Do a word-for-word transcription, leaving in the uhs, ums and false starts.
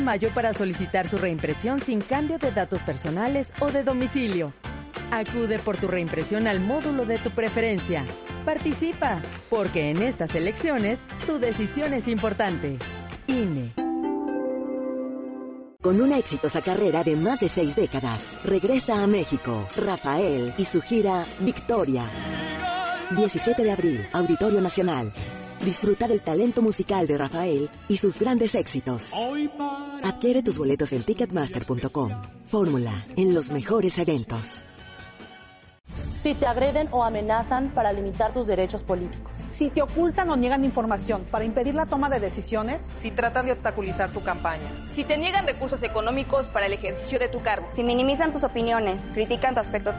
Mayo para solicitar su reimpresión sin cambio de datos personales o de domicilio. Acude por tu reimpresión al módulo de tu preferencia. Participa, porque en estas elecciones tu decisión es importante. I N E. Con una exitosa carrera de más de seis décadas, regresa a México Rafael y su gira Victoria. diecisiete de abril, Auditorio Nacional. Disfruta del talento musical de Rafael y sus grandes éxitos. Adquiere tus boletos en ticketmaster punto com. Fórmula, en los mejores eventos. Si te agreden o amenazan para limitar tus derechos políticos. Si te ocultan o niegan información para impedir la toma de decisiones. Si tratan de obstaculizar tu campaña. Si te niegan recursos económicos para el ejercicio de tu cargo. Si minimizan tus opiniones, critican tu aspecto